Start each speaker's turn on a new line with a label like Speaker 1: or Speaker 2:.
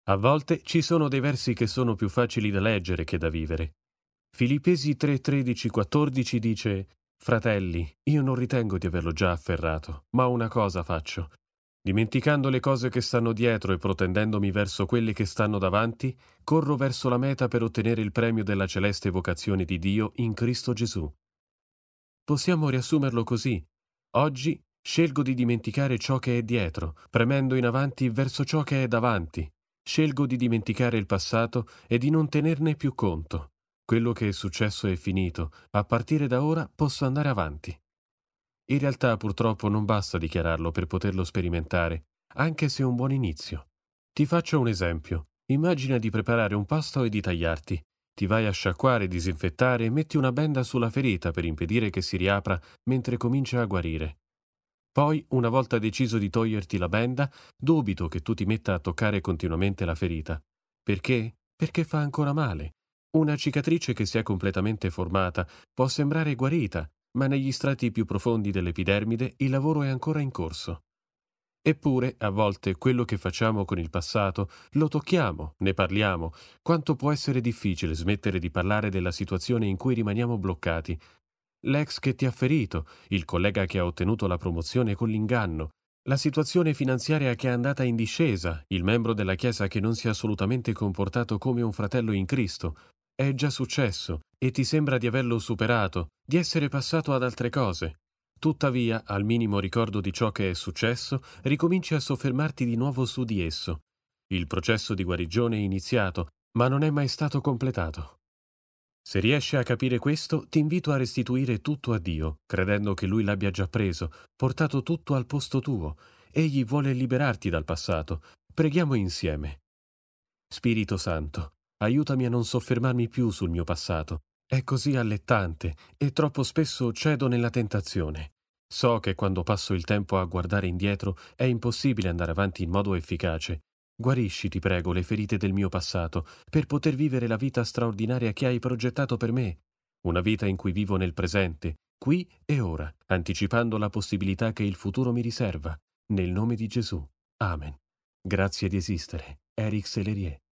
Speaker 1: A volte ci sono dei versi che sono più facili da leggere che da vivere. Filippesi 3:13-14 dice: Fratelli, io non ritengo di averlo già afferrato, ma una cosa faccio. Dimenticando le cose che stanno dietro e protendendomi verso quelle che stanno davanti, corro verso la meta per ottenere il premio della celeste vocazione di Dio in Cristo Gesù. Possiamo riassumerlo così. Oggi scelgo di dimenticare ciò che è dietro, premendo in avanti verso ciò che è davanti. Scelgo di dimenticare il passato e di non tenerne più conto. Quello che è successo è finito. A partire da ora posso andare avanti. In realtà purtroppo non basta dichiararlo per poterlo sperimentare, anche se è un buon inizio. Ti faccio un esempio. Immagina di preparare un pasto e di tagliarti. Ti vai a sciacquare, disinfettare e metti una benda sulla ferita per impedire che si riapra mentre comincia a guarire. Poi, una volta deciso di toglierti la benda, dubito che tu ti metta a toccare continuamente la ferita. Perché? Perché fa ancora male. Una cicatrice che si è completamente formata può sembrare guarita, ma negli strati più profondi dell'epidermide il lavoro è ancora in corso. Eppure, a volte, quello che facciamo con il passato lo tocchiamo, ne parliamo. Quanto può essere difficile smettere di parlare della situazione in cui rimaniamo bloccati. L'ex che ti ha ferito, il collega che ha ottenuto la promozione con l'inganno, la situazione finanziaria che è andata in discesa, il membro della Chiesa che non si è assolutamente comportato come un fratello in Cristo. È già successo e ti sembra di averlo superato, di essere passato ad altre cose. Tuttavia, al minimo ricordo di ciò che è successo, ricominci a soffermarti di nuovo su di esso. Il processo di guarigione è iniziato, ma non è mai stato completato. Se riesci a capire questo, ti invito a restituire tutto a Dio, credendo che Lui l'abbia già preso, portato tutto al posto tuo. Egli vuole liberarti dal passato. Preghiamo insieme. Spirito Santo, aiutami a non soffermarmi più sul mio passato. È così allettante e troppo spesso cedo nella tentazione. So che quando passo il tempo a guardare indietro è impossibile andare avanti in modo efficace. Guarisci, ti prego, le ferite del mio passato per poter vivere la vita straordinaria che hai progettato per me. Una vita in cui vivo nel presente, qui e ora, anticipando la possibilità che il futuro mi riserva. Nel nome di Gesù. Amen. Grazie di esistere. Eric Sellerier.